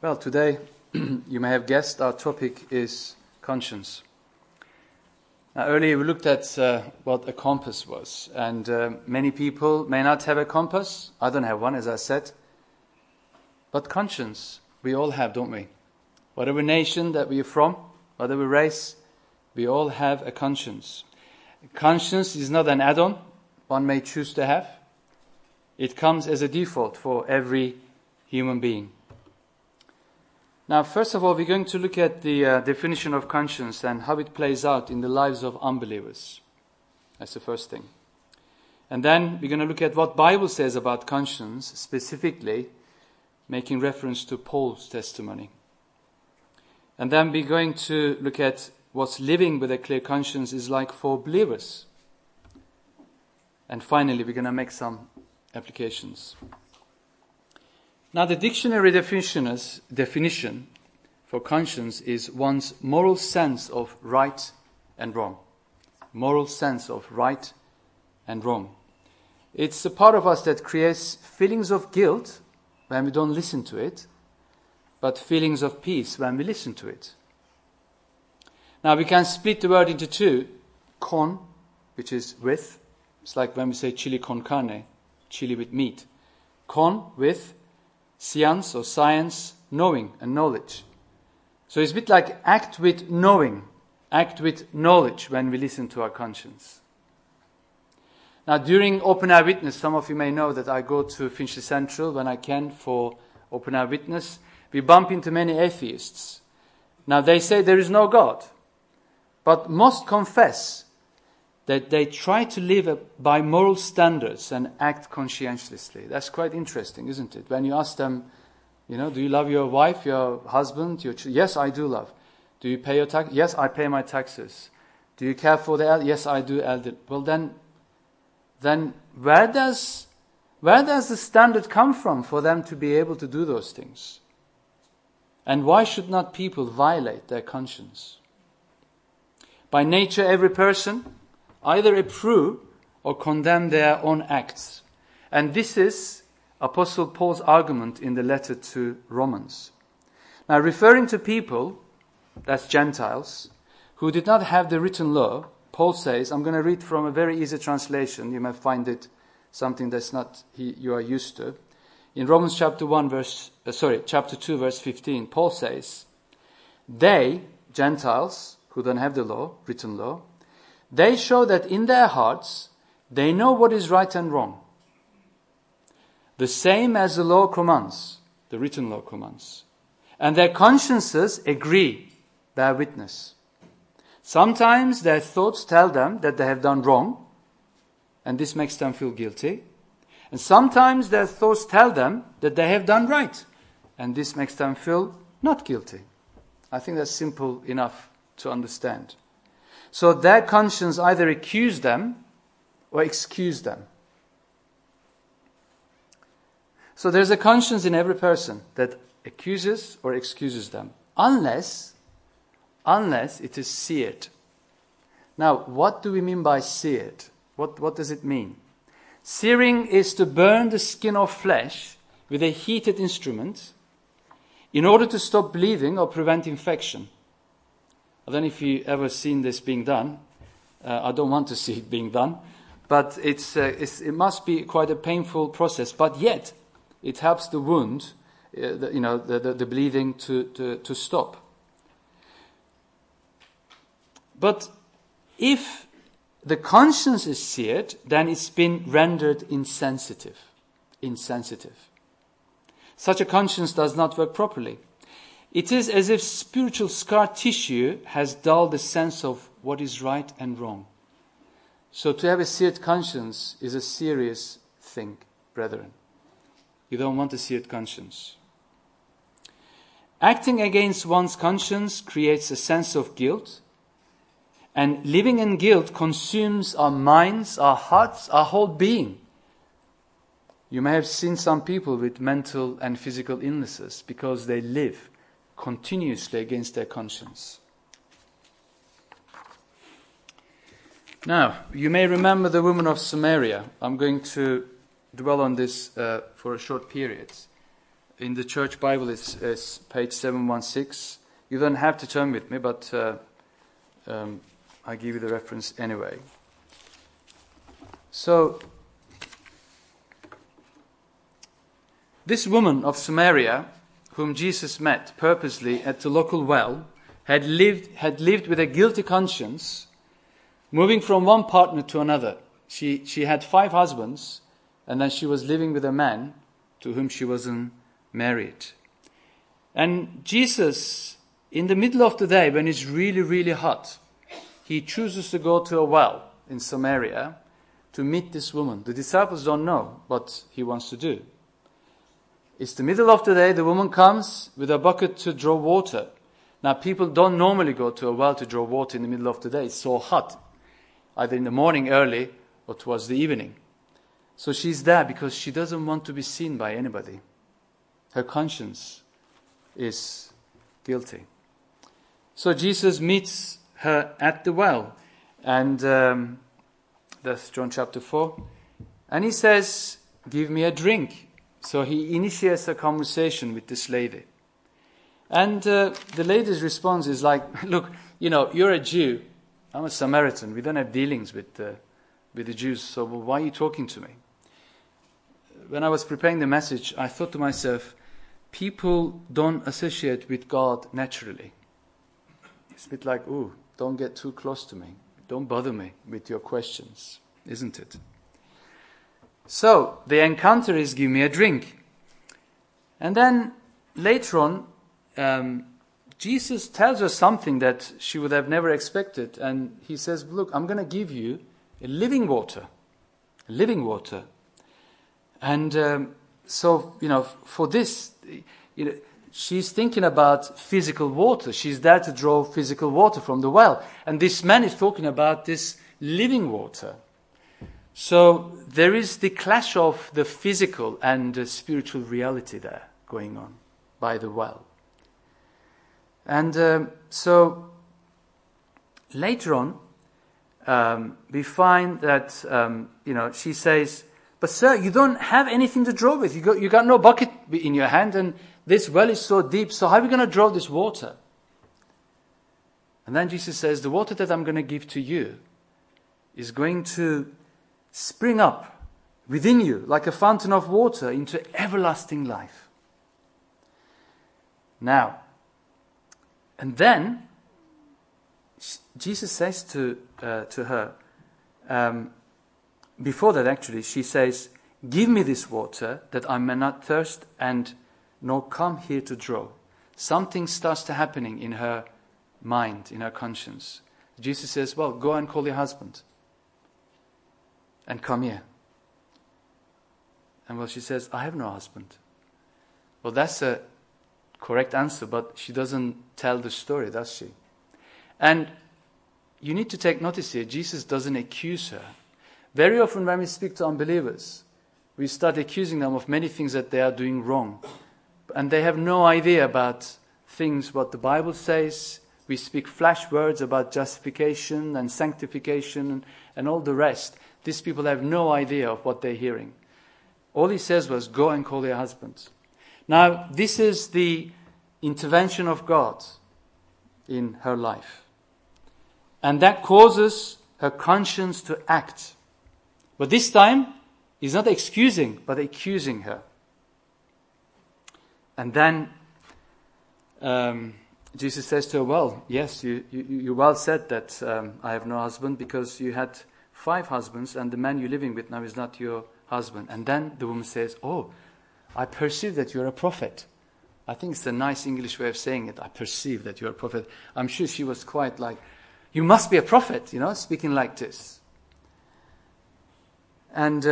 Well, today, you may have guessed, our topic is conscience. Now, earlier we looked at what a compass was, and many people may not have a compass. I don't have one, as I said. But conscience, we all have, don't we? Whatever nation that we are from, whatever race, we all have a conscience. Conscience is not an add-on one may choose to have. It comes as a default for every human being. Now, first of all, we're going to look at the definition of conscience and how it plays out in the lives of unbelievers. That's the first thing. And then we're going to look at what Bible says about conscience, specifically making reference to Paul's testimony. And then we're going to look at what living with a clear conscience is like for believers. And finally, we're going to make some applications. Now, the dictionary definition for conscience is one's moral sense of right and wrong. Moral sense of right and wrong. It's a part of us that creates feelings of guilt when we don't listen to it, but feelings of peace when we listen to it. Now, we can split the word into two. Con, which is with. It's like when we say chili con carne, chili with meat. Con, with. Science or science, knowing and knowledge. So it's a bit like act with knowing, act with knowledge when we listen to our conscience. Now, during Open Air Witness, some of you may know that I go to Finchley Central when I can for Open Air Witness. We bump into many atheists. Now, they say there is no God, but most confess that they try to live by moral standards and act conscientiously. That's quite interesting, isn't it? When you ask them, do you love your wife, your husband, your children? Yes, I do love. Do you pay your tax? Yes, I pay my taxes. Do you care for the elderly? Yes, I do. Well, then where does the standard come from for them to be able to do those things? And why should not people violate their conscience? By nature, every person either approve or condemn their own acts. And this is Apostle Paul's argument in the letter to Romans. Now, referring to people, that's Gentiles, who did not have the written law, Paul says, I'm going to read from a very easy translation. You may find it something that's not you are used to. In Romans chapter 2, verse 15, Paul says, they, Gentiles, who don't have the law, written law, they show that in their hearts they know what is right and wrong. The same as the law commands, the written law commands. And their consciences agree, bear witness. Sometimes their thoughts tell them that they have done wrong, and this makes them feel guilty. And sometimes their thoughts tell them that they have done right, and this makes them feel not guilty. I think that's simple enough to understand. So their conscience either accuse them or excuse them. So there's a conscience in every person that accuses or excuses them, unless it is seared. Now, what do we mean by seared? What does it mean? Searing is to burn the skin of flesh with a heated instrument in order to stop bleeding or prevent infection. I don't know if you've ever seen this being done. I don't want to see it being done. But it must be quite a painful process. But yet, it helps the wound, the bleeding to stop. But if the conscience is seared, then it's been rendered insensitive. Such a conscience does not work properly. It is as if spiritual scar tissue has dulled the sense of what is right and wrong. So to have a seared conscience is a serious thing, brethren. You don't want a seared conscience. Acting against one's conscience creates a sense of guilt, and living in guilt consumes our minds, our hearts, our whole being. You may have seen some people with mental and physical illnesses because they live continuously against their conscience. Now, you may remember the woman of Samaria. I'm going to dwell on this for a short period. in the church Bible, it's page 716. You don't have to turn with me, but I give you the reference anyway. So, this woman of Samaria, whom Jesus met purposely at the local well, had lived with a guilty conscience, moving from one partner to another. She had 5 husbands, and then she was living with a man to whom she wasn't married. And Jesus, in the middle of the day, when it's really, really hot, he chooses to go to a well in Samaria to meet this woman. The disciples don't know what he wants to do. It's the middle of the day, the woman comes with a bucket to draw water. Now, people don't normally go to a well to draw water in the middle of the day. It's so hot, either in the morning early or towards the evening. So she's there because she doesn't want to be seen by anybody. Her conscience is guilty. So Jesus meets her at the well. And that's John chapter 4. And he says, "Give me a drink." So he initiates a conversation with this lady. And the lady's response is like, "Look, you're a Jew. I'm a Samaritan. We don't have dealings with the Jews. So why are you talking to me?" When I was preparing the message, I thought to myself, people don't associate with God naturally. It's a bit like, "Ooh, don't get too close to me. Don't bother me with your questions," isn't it? So the encounter is, "Give me a drink." And then later on, Jesus tells her something that she would have never expected. And he says, "Look, I'm going to give you a living water. A living water." And so, for this, she's thinking about physical water. She's there to draw physical water from the well. And this man is talking about this living water. So there is the clash of the physical and the spiritual reality there going on by the well. And so later on, we find that, she says, "But sir, you don't have anything to draw with. You got no bucket in your hand, and this well is so deep, so how are we going to draw this water?" And then Jesus says, "The water that I'm going to give to you is going to spring up within you like a fountain of water into everlasting life." Now, and then Jesus says to her, before that actually, she says, "Give me this water that I may not thirst and nor come here to draw." Something starts to happening in her mind, in her conscience. Jesus says, "Well, go and call your husband and come here." And she says, "I have no husband." Well, that's a correct answer, but she doesn't tell the story, does she? And you need to take notice here, Jesus doesn't accuse her. Very often when we speak to unbelievers, we start accusing them of many things that they are doing wrong. And they have no idea about things what the Bible says. We speak flash words about justification and sanctification and all the rest. These people have no idea of what they're hearing. All he says was, "Go and call your husband." Now, this is the intervention of God in her life. And that causes her conscience to act. But this time, he's not excusing, but accusing her. And then Jesus says to her, "Well, yes, you well said that I have no husband because you had 5 husbands and the man you're living with now is not your husband." And then the woman says, "Oh, I perceive that you're a prophet." I think it's a nice English way of saying it. I perceive that you're a prophet. I'm sure she was quite like, "You must be a prophet," speaking like this. And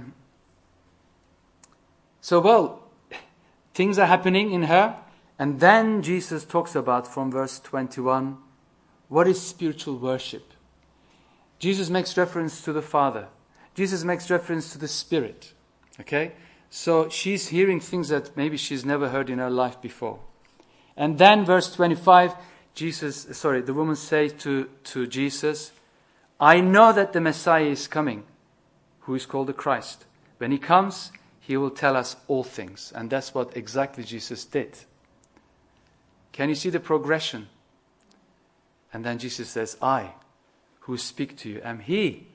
things are happening in her. And then Jesus talks about, from verse 21, what is spiritual worship? Jesus makes reference to the Father. Jesus makes reference to the Spirit. Okay? So she's hearing things that maybe she's never heard in her life before. And then verse 25, the woman says to Jesus, "I know that the Messiah is coming, who is called the Christ. When he comes, He will tell us all things. And that's what exactly Jesus did. Can you see the progression? And then Jesus says, I, who speak to you, am He.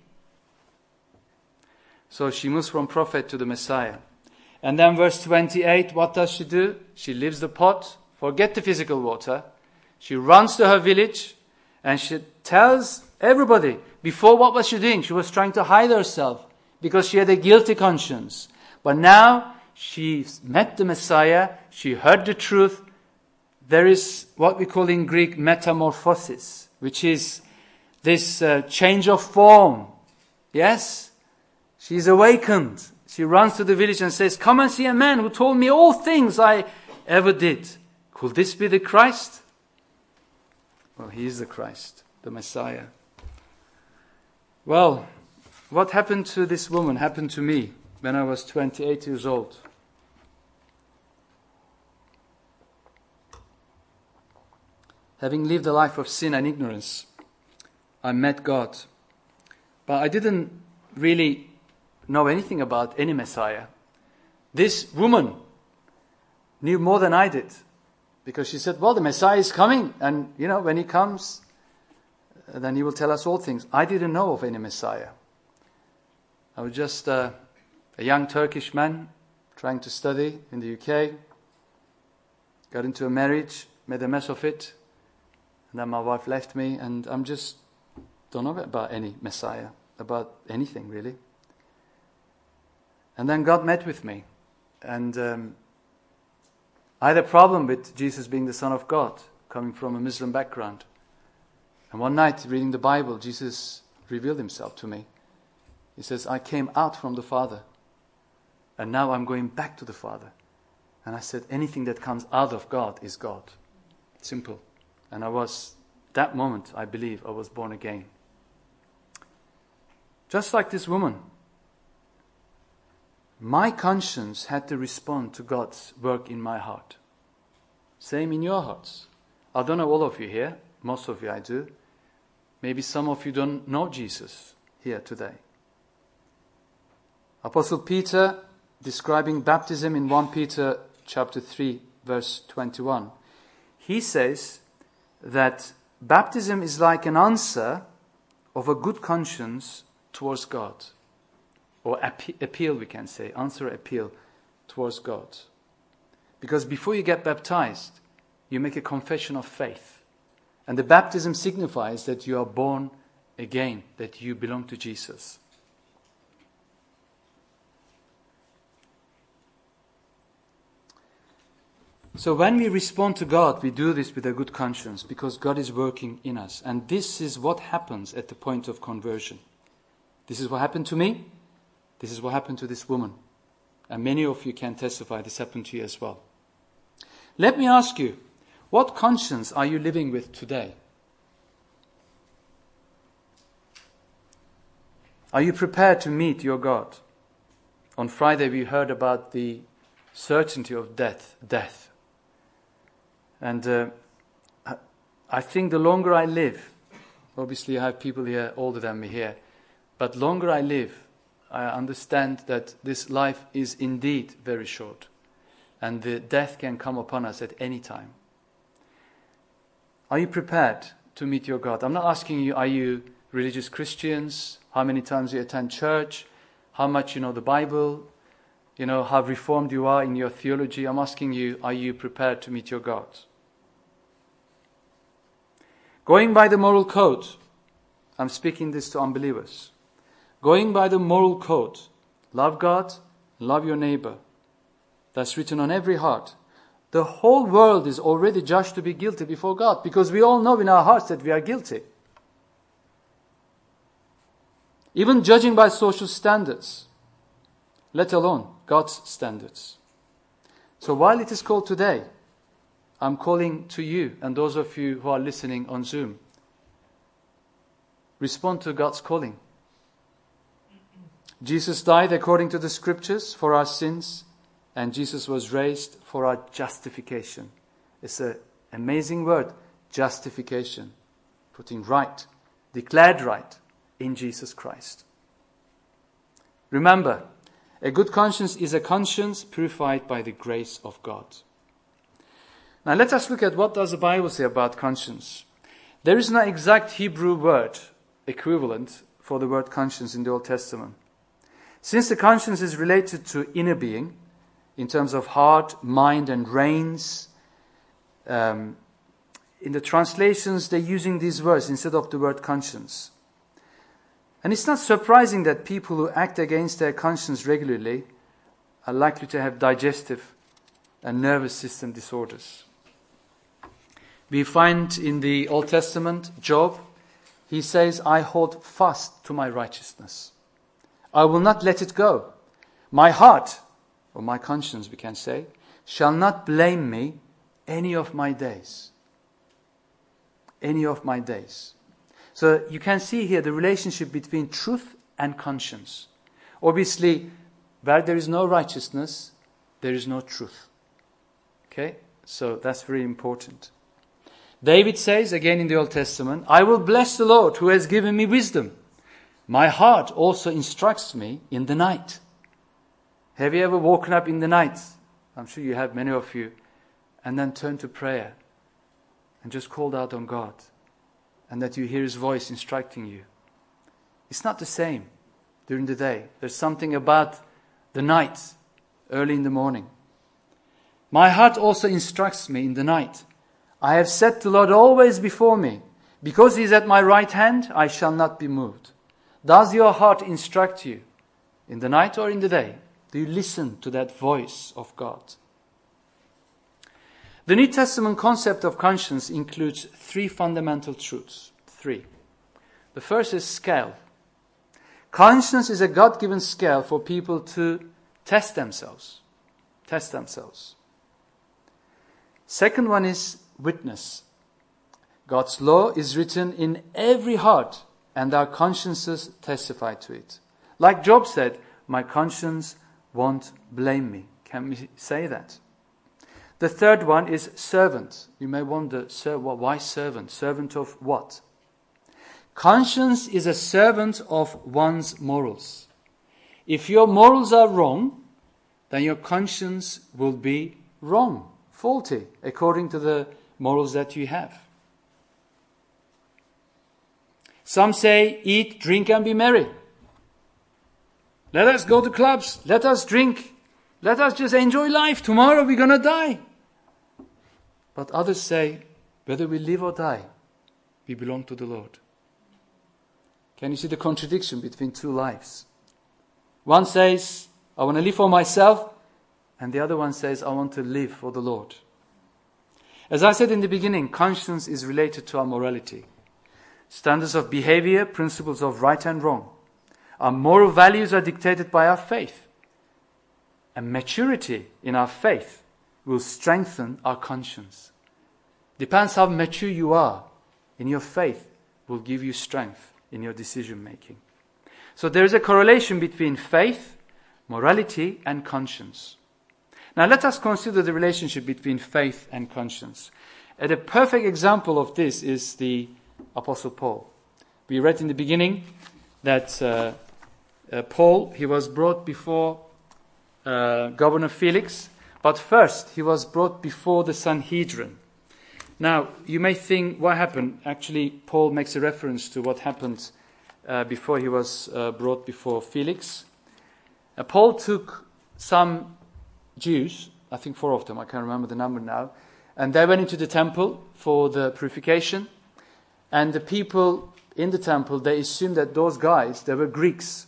So she moves from prophet to the Messiah. And then verse 28, what does she do? She leaves the pot, forget the physical water. She runs to her village and she tells everybody. Before, what was she doing? She was trying to hide herself because she had a guilty conscience. But now she met the Messiah. She heard the truth. There is what we call in Greek metamorphosis, which is this change of form. Yes? She's awakened. She runs to the village and says, come and see a man who told me all things I ever did. Could this be the Christ? Well, he is the Christ, the Messiah. Well, what happened to this woman happened to me when I was 28 years old. Having lived a life of sin and ignorance, I met God. But I didn't really know anything about any Messiah. This woman knew more than I did. Because she said, well, the Messiah is coming. And, when he comes, then he will tell us all things. I didn't know of any Messiah. I was just a young Turkish man trying to study in the UK. Got into a marriage, made a mess of it. And then my wife left me. And I'm just don't know about any Messiah, about anything really. And then God met with me. And I had a problem with Jesus being the Son of God, coming from a Muslim background. And one night, reading the Bible, Jesus revealed himself to me. He says, I came out from the Father, and now I'm going back to the Father. And I said, anything that comes out of God is God. Simple. And that moment, I believe, I was born again. Just like this woman, my conscience had to respond to God's work in my heart. Same in your hearts. I don't know all of you here. Most of you I do. Maybe some of you don't know Jesus here today. Apostle Peter, describing baptism in 1 Peter chapter 3, verse 21, he says that baptism is like an answer of a good conscience towards God. Or appeal, we can say. Answer appeal towards God. Because before you get baptized, you make a confession of faith. And the baptism signifies that you are born again, that you belong to Jesus. So when we respond to God, we do this with a good conscience because God is working in us. And this is what happens at the point of conversion. This is what happened to me. This is what happened to this woman. And many of you can testify this happened to you as well. Let me ask you, what conscience are you living with today? Are you prepared to meet your God? On Friday we heard about the certainty of death. And I think the longer I live, obviously I have people here older than me here, but longer I live, I understand that this life is indeed very short. And the death can come upon us at any time. Are you prepared to meet your God? I'm not asking you, are you religious Christians? How many times you attend church? How much you know the Bible? How reformed you are in your theology? I'm asking you, are you prepared to meet your God? Going by the moral code, I'm speaking this to unbelievers. Going by the moral code, love God, love your neighbor. That's written on every heart. The whole world is already judged to be guilty before God because we all know in our hearts that we are guilty. Even judging by social standards, let alone God's standards. So while it is called today, I'm calling to you and those of you who are listening on Zoom. Respond to God's calling. Jesus died according to the scriptures for our sins, and Jesus was raised for our justification. It's an amazing word, justification. Putting right, declared right in Jesus Christ. Remember, A good conscience is a conscience purified by the grace of God. Now let us look at what does the Bible say about conscience. There is no exact Hebrew word equivalent for the word conscience in the Old Testament. Since the conscience is related to inner being, in terms of heart, mind, and reins, in the translations they're using these words instead of the word conscience. And it's not surprising that people who act against their conscience regularly are likely to have digestive and nervous system disorders. We find in the Old Testament, Job, he says, I hold fast to my righteousness. I will not let it go. My heart, or my conscience we can say, shall not blame me any of my days. Any of my days. So you can see here the relationship between truth and conscience. Obviously, where there is no righteousness, there is no truth. Okay? So that's very important. David says, again in the Old Testament, I will bless the Lord who has given me wisdom. My heart also instructs me in the night. Have you ever woken up in the night? I'm sure you have, many of you. And then turned to prayer and just called out on God. And that you hear His voice instructing you. It's not the same during the day. There's something about the night, early in the morning. My heart also instructs me in the night. I have set the Lord always before me. Because He is at my right hand, I shall not be moved. Does your heart instruct you in the night or in the day? Do you listen to that voice of God? The New Testament concept of conscience includes 3 fundamental truths. 3. The first is scale. Conscience is a God-given scale for people to test themselves. Test themselves. Second one is witness. God's law is written in every heart, and our consciences testify to it. Like Job said, my conscience won't blame me. Can we say that? The third one is servant. You may wonder, why servant? Servant of what? Conscience is a servant of one's morals. If your morals are wrong, then your conscience will be wrong, faulty, according to the morals that you have. Some say, eat, drink, and be merry. Let us go to clubs. Let us drink. Let us just enjoy life. Tomorrow we're going to die. But others say, whether we live or die, we belong to the Lord. Can you see the contradiction between 2 lives? One says, I want to live for myself, and the other one says, I want to live for the Lord. As I said in the beginning, conscience is related to our morality. Standards of behavior, principles of right and wrong. Our moral values are dictated by our faith. And maturity in our faith will strengthen our conscience. Depends how mature you are in your faith will give you strength in your decision making. So there is a correlation between faith, morality, and conscience. Now let us consider the relationship between faith and conscience. And a perfect example of this is the Apostle Paul. We read in the beginning that Paul, he was brought before Governor Felix, but first he was brought before the Sanhedrin. Now, you may think, what happened? Actually, Paul makes a reference to what happened before he was brought before Felix. Paul took some Jews, I think 4 of them, I can't remember the number now, and they went into the temple for the purification. And the people in the temple, they assumed that those guys, they were Greeks.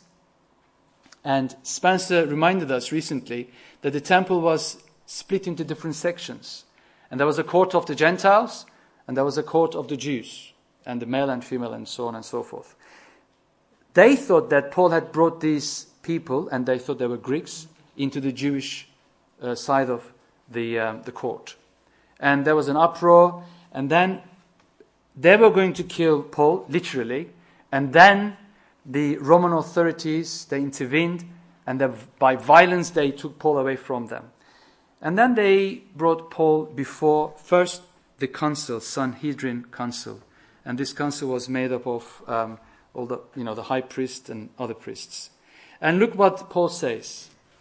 And Spencer reminded us recently that the temple was split into different sections. And there was a court of the Gentiles, and there was a court of the Jews, and the male and female, and so on and so forth. They thought that Paul had brought these people, and they thought they were Greeks, into the Jewish side of the court. And there was an uproar, and then they were going to kill Paul, literally, and then the Roman authorities, they intervened, and by violence they took Paul away from them. And then they brought Paul before, first, the council, Sanhedrin council. And this council was made up of all the high priest and other priests. And look what Paul says.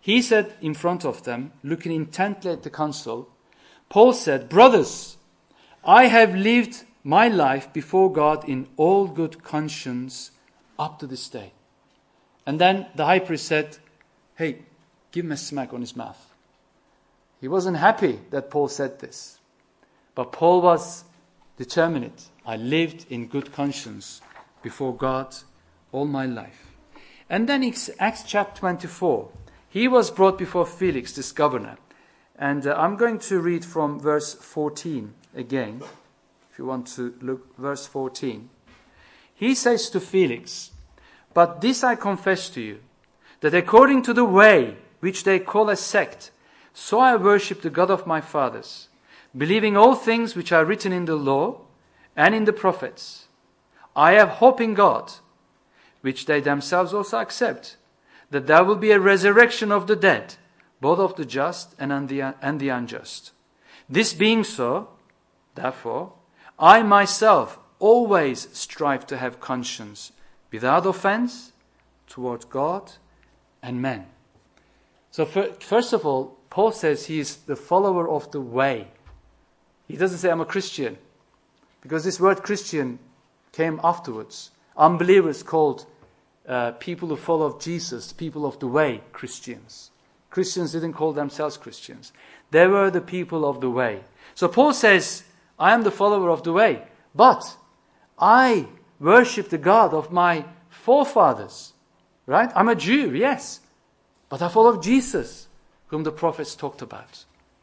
he said in front of them, looking intently at the council, Paul said, "Brothers, I have lived my life before God in all good conscience up to this day." And then the high priest said, "Hey, give him a smack on his mouth." He wasn't happy that Paul said this. But Paul was determined. I lived in good conscience before God all my life. And then in Acts chapter 24, he was brought before Felix, this governor. And I'm going to read from verse 14 again. If you want to look, verse 14. He says to Felix, "But this I confess to you, that according to the way which they call a sect, so I worship the God of my fathers, believing all things which are written in the law and in the prophets. I have hope in God, which they themselves also accept, that there will be a resurrection of the dead, both of the just and the unjust. This being so, therefore, I myself always strive to have conscience without offense toward God and men." So first of all, Paul says he is the follower of the way. He doesn't say, "I'm a Christian," because this word Christian came afterwards. Unbelievers called people who follow Jesus, people of the way, Christians. Christians didn't call themselves Christians. They were the people of the way. So Paul says, "I am the follower of the way, but I worship the God of my forefathers." Right? I'm a Jew, yes, but I follow Jesus, whom the prophets talked about.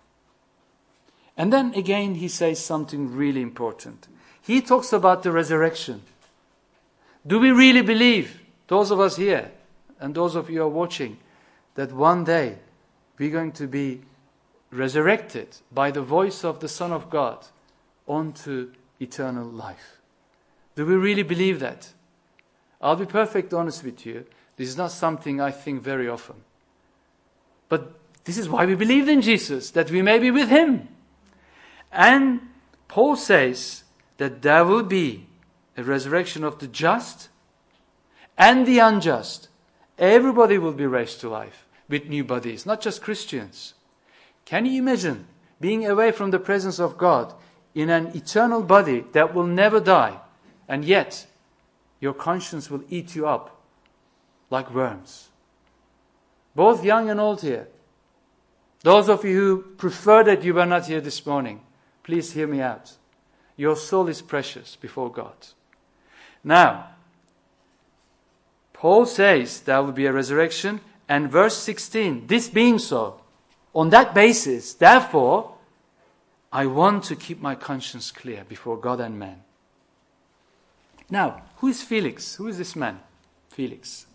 And then again he says something really important. He talks about the resurrection. Do we really believe, those of us here and those of you who are watching, that one day we're going to be resurrected by the voice of the Son of God onto eternal life? Do we really believe that? I'll be perfectly honest with you. This is not something I think very often. But this is why we believed in Jesus, that we may be with him. And Paul says that there will be a resurrection of the just and the unjust. Everybody will be raised to life with new bodies, not just Christians. Can you imagine being away from the presence of God in an eternal body that will never die, and yet your conscience will eat you up like worms? Both young and old here. Those of you who prefer that you were not here this morning, please hear me out. Your soul is precious before God. Now, Paul says there will be a resurrection, and verse 16, "This being so, on that basis, therefore, I want to keep my conscience clear before God and man." Now, who is Felix? Who is this man, Felix?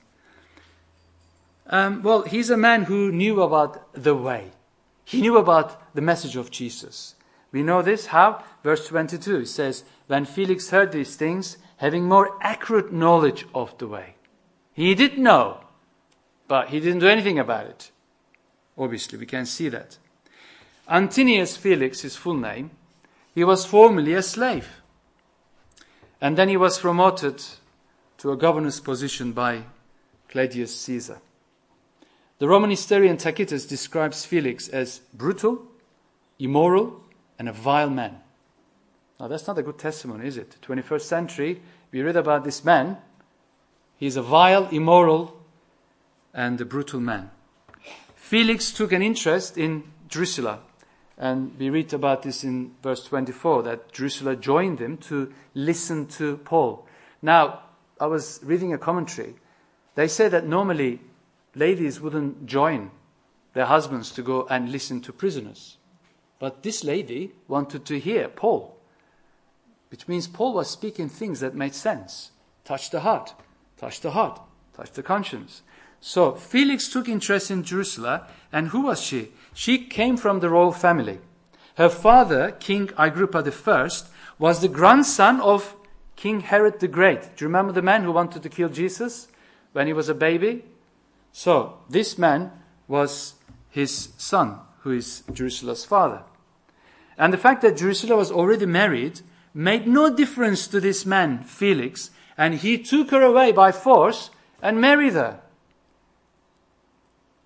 Well, he's a man who knew about the way. He knew about the message of Jesus. We know this how? Verse 22 says, "When Felix heard these things, having more accurate knowledge of the way." He did know, but he didn't do anything about it. Obviously, we can see that. Antonius Felix, his full name, he was formerly a slave. And then he was promoted to a governor's position by Claudius Caesar. The Roman historian Tacitus describes Felix as brutal, immoral, and a vile man. Now that's not a good testimony, is it? 21st century, we read about this man. He's a vile, immoral, and a brutal man. Felix took an interest in Drusilla. And we read about this in verse 24, that Drusilla joined him to listen to Paul. Now, I was reading a commentary. They say that normally ladies wouldn't join their husbands to go and listen to prisoners. But this lady wanted to hear Paul, which means Paul was speaking things that made sense. Touch the heart, touch the heart, touch the conscience. So Felix took interest in Drusilla, and who was she? She came from the royal family. Her father, King Agrippa I, was the grandson of King Herod the Great. Do you remember the man who wanted to kill Jesus when he was a baby? So this man was his son, who is Drusilla's father. And the fact that Drusilla was already married made no difference to this man, Felix, and he took her away by force and married her.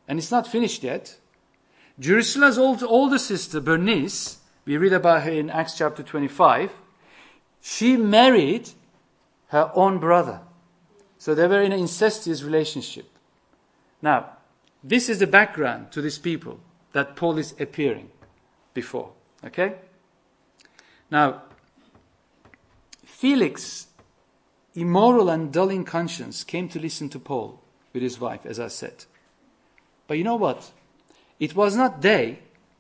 And it's not finished yet. Drusilla's older sister, Bernice, we read about her in Acts chapter 25, she married her own brother. So they were in an incestuous relationship. Now, this is the background to these people that Paul is appearing before. Okay? Now, Felix, immoral and dull in conscience, came to listen to Paul with his wife, as I said. But you know what? It was not it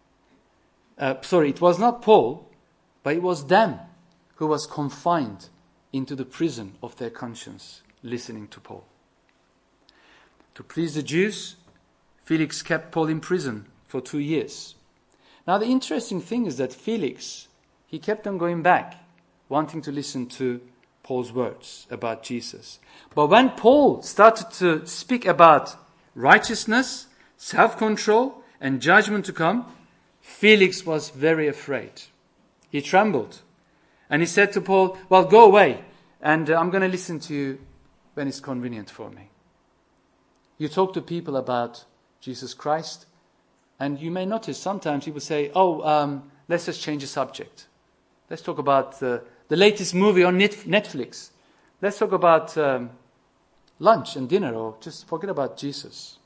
was not Paul, but it was them who was confined into the prison of their conscience, listening to Paul. To please the Jews, Felix kept Paul in prison for 2 years. Now the interesting thing is that Felix, he kept on going back, wanting to listen to Paul's words about Jesus. But when Paul started to speak about righteousness, self-control, and judgment to come, Felix was very afraid. He trembled. And he said to Paul, well, go away, and I'm going to listen to you when it's convenient for me. You talk to people about Jesus Christ, and you may notice sometimes he will say, let's just change the subject. Let's talk about the latest movie on Netflix. Let's talk about lunch and dinner, or just forget about Jesus.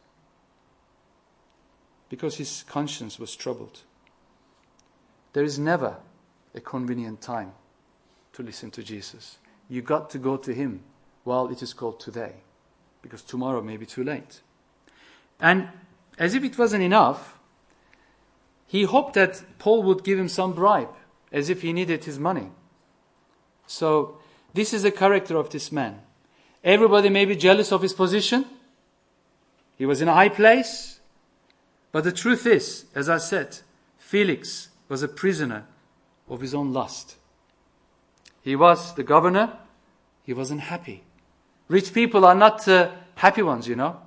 Because his conscience was troubled. There is never a convenient time to listen to Jesus. You got to go to him while it is called today, because tomorrow may be too late. And as if it wasn't enough, he hoped that Paul would give him some bribe, as if he needed his money. So this is the character of this man. Everybody may be jealous of his position. He was in a high place. But the truth is, as I said, Felix was a prisoner of his own lust. He was the governor. He wasn't happy. Rich people are not happy ones, you know.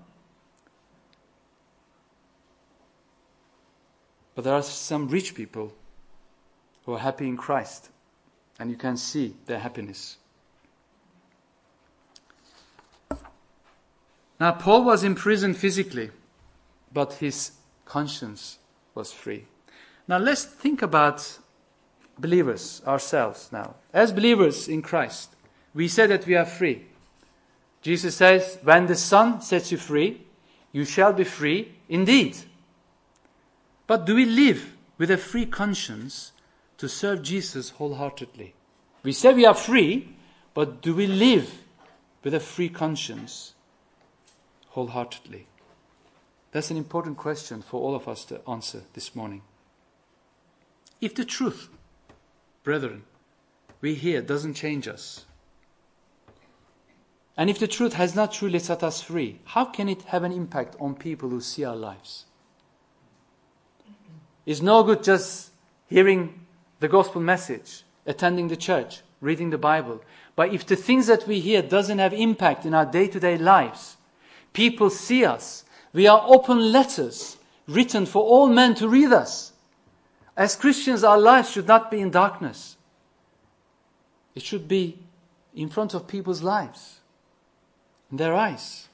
But there are some rich people who are happy in Christ. And you can see their happiness. Now, Paul was in prison physically, but his conscience was free. Now let's think about believers ourselves now. As believers in Christ, we say that we are free. Jesus says, when the Son sets you free, you shall be free indeed. But do we live with a free conscience to serve Jesus wholeheartedly? We say we are free, but do we live with a free conscience wholeheartedly? That's an important question for all of us to answer this morning. If the truth, brethren, we hear doesn't change us, and if the truth has not truly set us free, how can it have an impact on people who see our lives? It's no good just hearing the gospel message, attending the church, reading the Bible. But if the things that we hear doesn't have impact in our day-to-day lives, people see us. We are open letters written for all men to read us. As Christians, our lives should not be in darkness. It should be in front of people's lives, in their eyes.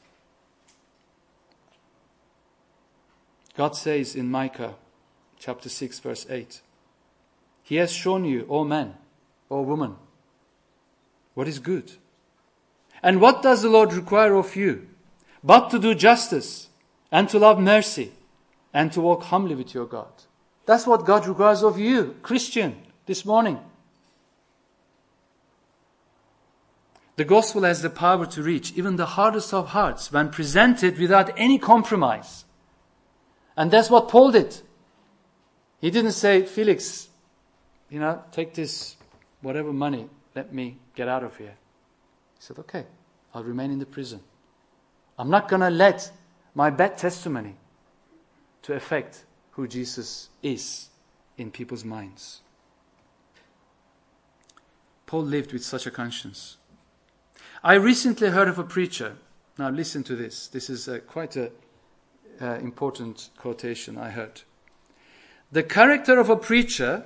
God says in Micah chapter 6 verse 8, He has shown you, O man, O woman, what is good. And what does the Lord require of you? But to do justice, and to love mercy, and to walk humbly with your God. That's what God requires of you, Christian, this morning. The gospel has the power to reach even the hardest of hearts when presented without any compromise. And that's what Paul did. He didn't say, Felix, take this whatever money, let me get out of here. He said, okay, I'll remain in the prison. I'm not going to let my bad testimony to affect who Jesus is in people's minds. Paul lived with such a conscience. I recently heard of a preacher. Now listen to this. This is quite an important quotation I heard. The character of a preacher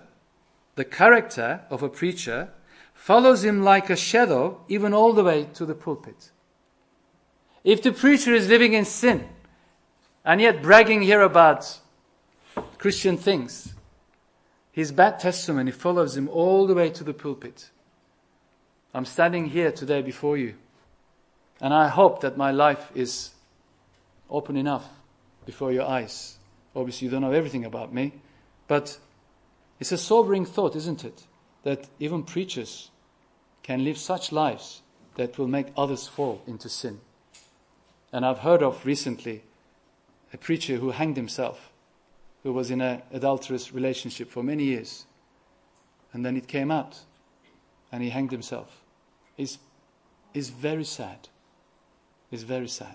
follows him like a shadow even all the way to the pulpit. If the preacher is living in sin, and yet bragging here about Christian things. His bad testimony follows him all the way to the pulpit. I'm standing here today before you, and I hope that my life is open enough before your eyes. Obviously, you don't know everything about me, but it's a sobering thought, isn't it? That even preachers can live such lives that will make others fall into sin. And I've heard of recently a preacher who hanged himself, who was in an adulterous relationship for many years. And then it came out, and he hanged himself. It's very sad. It's very sad.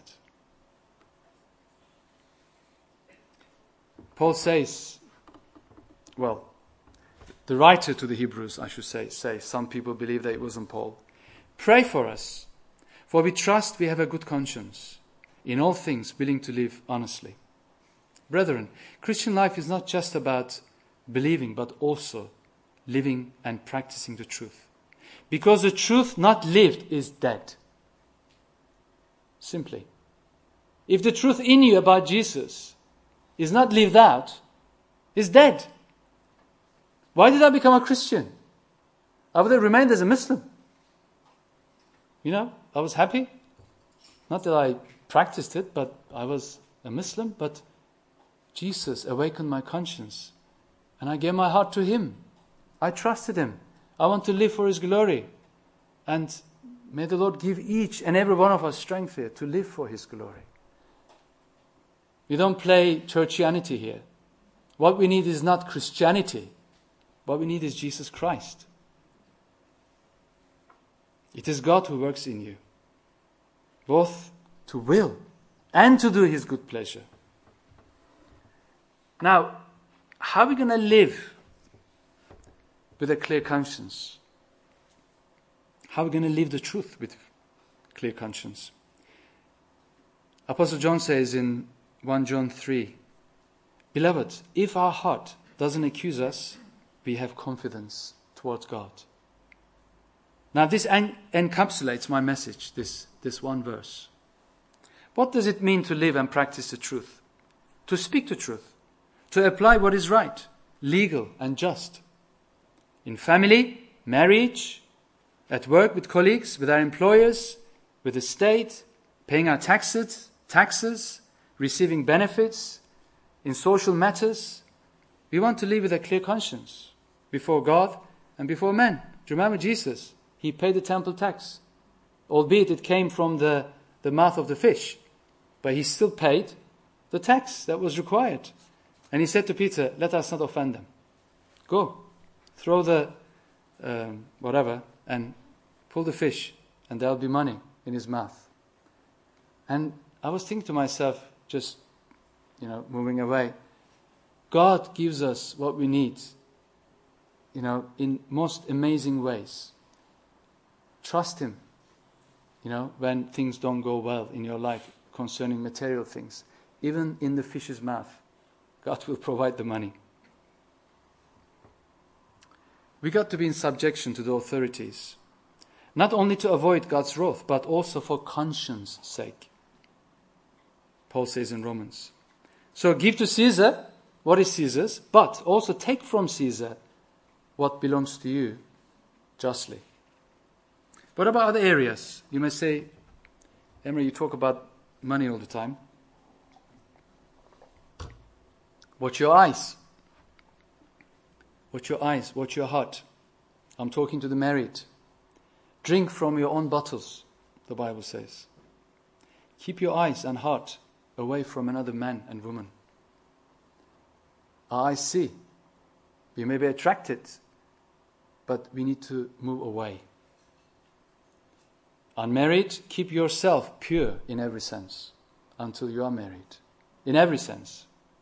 Paul says, well, the writer to the Hebrews, I should say, some people believe that it wasn't Paul. Pray for us, for we trust we have a good conscience, in all things willing to live honestly. Brethren, Christian life is not just about believing, but also living and practicing the truth. Because the truth not lived is dead. Simply. If the truth in you about Jesus is not lived out, is dead. Why did I become a Christian? I would have remained as a Muslim. I was happy. Not that I practiced it, but I was a Muslim. But Jesus awakened my conscience, and I gave my heart to Him. I trusted Him. I want to live for His glory. And may the Lord give each and every one of us strength here to live for His glory. We don't play churchianity here. What we need is not Christianity. What we need is Jesus Christ. It is God who works in you, both to will and to do His good pleasure. Now, how are we going to live with a clear conscience? How are we going to live the truth with clear conscience? Apostle John says in 1 John 3, Beloved, if our heart doesn't accuse us, we have confidence towards God. Now this encapsulates my message, this one verse. What does it mean to live and practice the truth? To speak the truth. To apply what is right, legal and just. In family, marriage, at work with colleagues, with our employers, with the state, paying our taxes, receiving benefits, in social matters. We want to live with a clear conscience before God and before men. Do you remember Jesus? He paid the temple tax, albeit it came from the mouth of the fish. But he still paid the tax that was required. And he said to Peter, let us not offend them. Go, throw the whatever and pull the fish, and there'll be money in his mouth. And I was thinking to myself, just, moving away, God gives us what we need, in most amazing ways. Trust Him, when things don't go well in your life concerning material things. Even in the fish's mouth, God will provide the money. We got to be in subjection to the authorities, not only to avoid God's wrath, but also for conscience sake. Paul says in Romans. So give to Caesar what is Caesar's, but also take from Caesar what belongs to you justly. What about other areas? You may say, Emery, you talk about money all the time. Watch your eyes. Watch your eyes. Watch your heart. I'm talking to the married. Drink from your own bottles, the Bible says. Keep your eyes and heart away from another man and woman. Our eyes see. We may be attracted, but we need to move away. Unmarried, keep yourself pure in every sense until you are married. In every sense.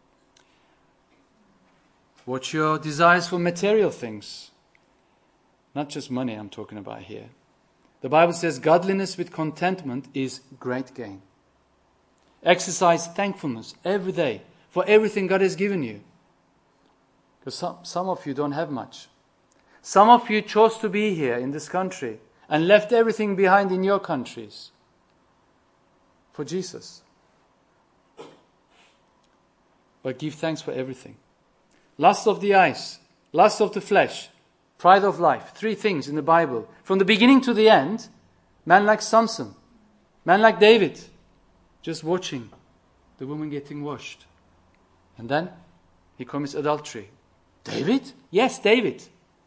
Watch your desires for material things. Not just money I'm talking about here. The Bible says godliness with contentment is great gain. Exercise thankfulness every day for everything God has given you. Because some of you don't have much. Some of you chose to be here in this country and left everything behind in your countries for Jesus. but give thanks for everything. Lust of the eyes, lust of the flesh, pride of life. 3 things in the Bible. From the beginning to the end, man like Samson, man like David, just watching the woman getting washed. And then he commits adultery. David? Yes, David.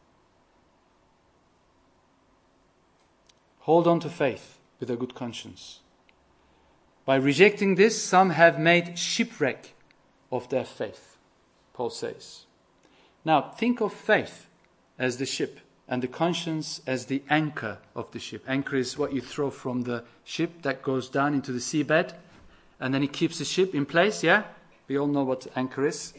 Hold on to faith with a good conscience. By rejecting this, some have made shipwreck of their faith, Paul says. Now, think of faith as the ship and the conscience as the anchor of the ship. Anchor is what you throw from the ship that goes down into the seabed, and then it keeps the ship in place, yeah? We all know what anchor is.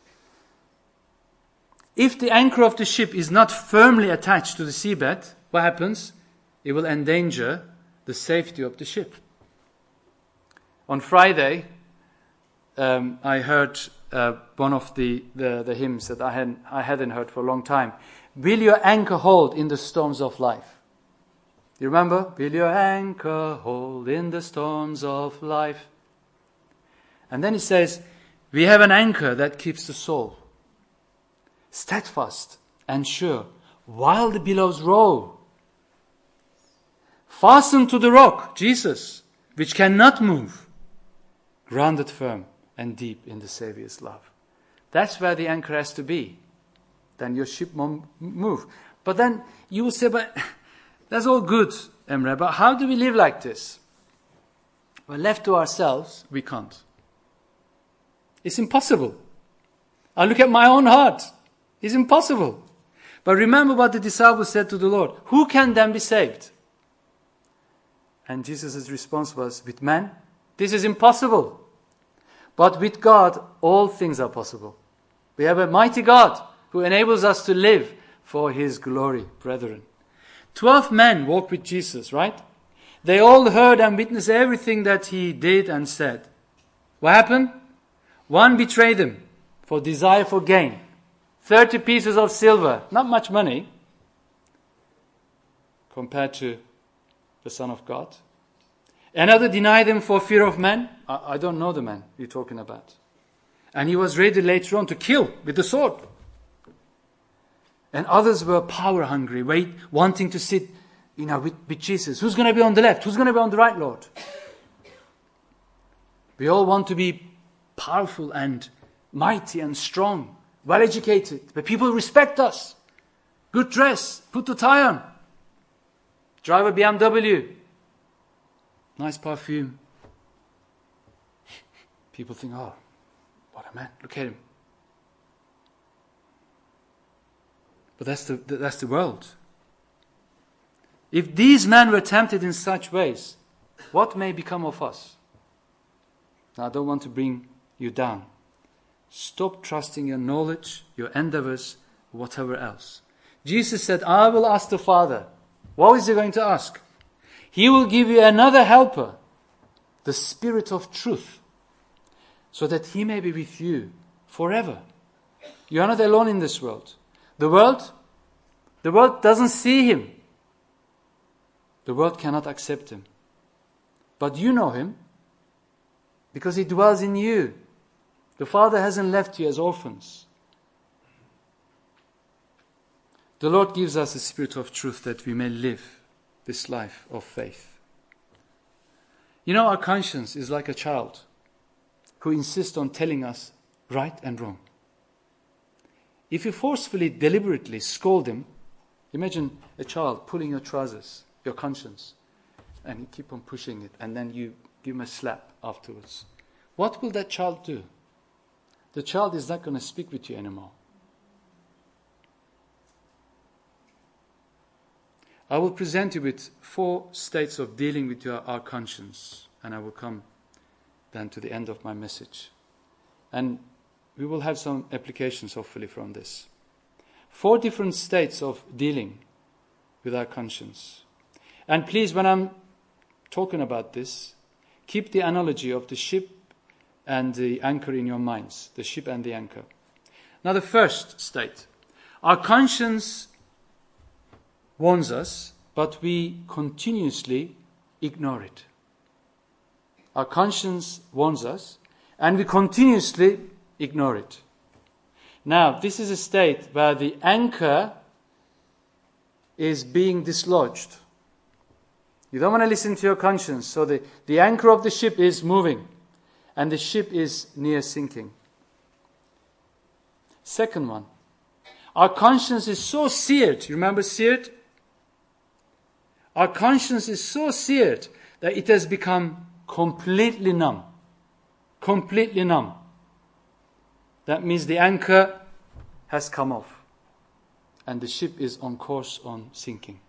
If the anchor of the ship is not firmly attached to the seabed, what happens? It will endanger the safety of the ship. On Friday, I heard one of the hymns that I hadn't heard for a long time. Will your anchor hold in the storms of life? You remember? Will your anchor hold in the storms of life? And then it says, we have an anchor that keeps the soul steadfast and sure while the billows roll. Fastened to the rock, Jesus, which cannot move, grounded firm and deep in the Savior's love. That's where the anchor has to be. Then your ship won't move. But then you will say, but that's all good, Emre, but how do we live like this? Well, left to ourselves, we can't. It's impossible. I look at my own heart. It's impossible. But remember what the disciples said to the Lord. Who can then be saved? And Jesus' response was, with man, this is impossible. But with God, all things are possible. We have a mighty God who enables us to live for His glory, brethren. 12 men walked with Jesus, right? They all heard and witnessed everything that He did and said. What happened? One betrayed Him for desire for gain. 30 pieces of silver, not much money compared to the Son of God. Another denied Him for fear of man. I don't know the man you're talking about. And he was ready later on to kill with the sword. And others were power hungry, wanting to sit, with Jesus. Who's going to be on the left? Who's going to be on the right, Lord? We all want to be powerful and mighty and strong, well educated, but people respect us. Good dress, put the tie on, drive a BMW, nice perfume. People think, oh, what a man, look at him. But that's the world. If these men were tempted in such ways, what may become of us? Now, I don't want to bring you down. Stop trusting your knowledge, your endeavors, whatever else. Jesus said, I will ask the Father. What is He going to ask? He will give you another helper, the Spirit of truth, so that He may be with you forever. You are not alone in this world. The world doesn't see Him. The world cannot accept Him. But you know Him because He dwells in you. The Father hasn't left you as orphans. The Lord gives us the Spirit of truth that we may live this life of faith. Our conscience is like a child who insists on telling us right and wrong. If you forcefully, deliberately scold him, imagine a child pulling your trousers, your conscience, and you keep on pushing it, and then you give him a slap afterwards. What will that child do? The child is not going to speak with you anymore. I will present you with 4 states of dealing with our conscience, and I will come then to the end of my message. And we will have some applications, hopefully, from this. 4 different states of dealing with our conscience. And please, when I'm talking about this, keep the analogy of the ship and the anchor in your minds. The ship and the anchor. Now, the first state. Our conscience warns us, but we continuously ignore it. Our conscience warns us, and we continuously ignore it. Now, this is a state where the anchor is being dislodged. You don't want to listen to your conscience. So the anchor of the ship is moving, and the ship is near sinking. Second one, our conscience is so seared. You remember seared? Our conscience is so seared that it has become completely numb. Completely numb. That means the anchor has come off, and the ship is on course on sinking.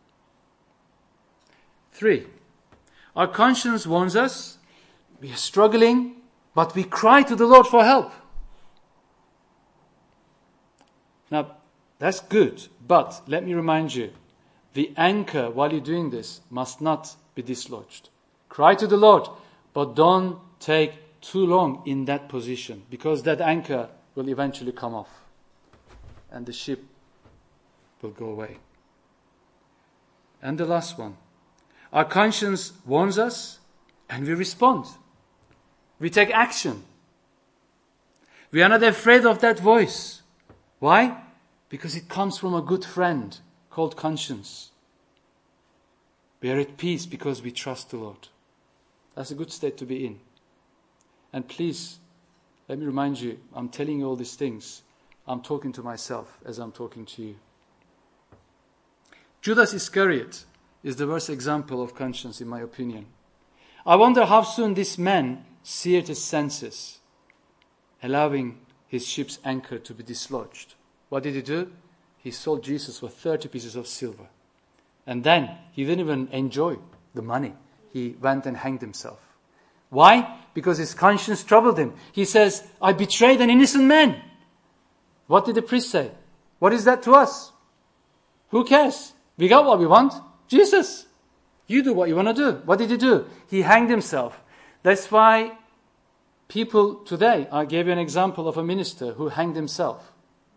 3, our conscience warns us, we are struggling, but we cry to the Lord for help. Now, that's good, but let me remind you, the anchor, while you're doing this, must not be dislodged. Cry to the Lord, but don't take too long in that position, because that anchor will eventually come off, and the ship will go away. And the last one, our conscience warns us, and we respond. We take action. We are not afraid of that voice. Why? Because it comes from a good friend called conscience. We are at peace because we trust the Lord. That's a good state to be in. And please, let me remind you, I'm telling you all these things. I'm talking to myself as I'm talking to you. Judas Iscariot is the worst example of conscience, in my opinion. I wonder how soon this man seared his senses, allowing his ship's anchor to be dislodged. What did he do? He sold Jesus for 30 pieces of silver. And then he didn't even enjoy the money. He went and hanged himself. Why? Because his conscience troubled him. He says, I betrayed an innocent man. What did the priest say? What is that to us? Who cares? We got what we want. Jesus, you do what you want to do. What did he do? He hanged himself. That's why people today, I gave you an example of a minister who hanged himself.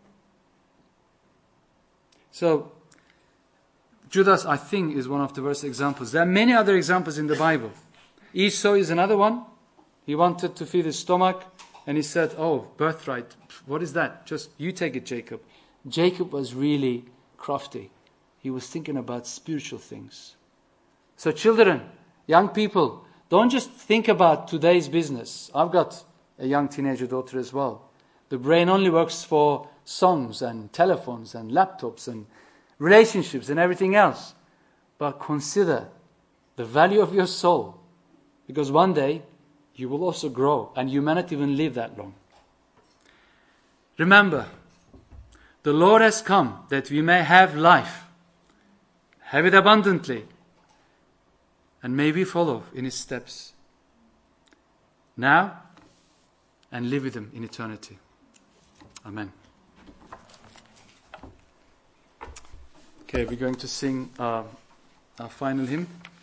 So, Judas, I think, is one of the worst examples. There are many other examples in the Bible. Esau is another one. He wanted to feed his stomach, and he said, oh, birthright, what is that? Just, you take it, Jacob. Jacob was really crafty. He was thinking about spiritual things. So children, young people, don't just think about today's business. I've got a young teenager daughter as well. The brain only works for songs and telephones and laptops and relationships and everything else. But consider the value of your soul, because one day you will also grow and you may not even live that long. Remember, the Lord has come that we may have life, have it abundantly, and may we follow in His steps now and live with Him in eternity. Amen. Okay, we're going to sing our final hymn.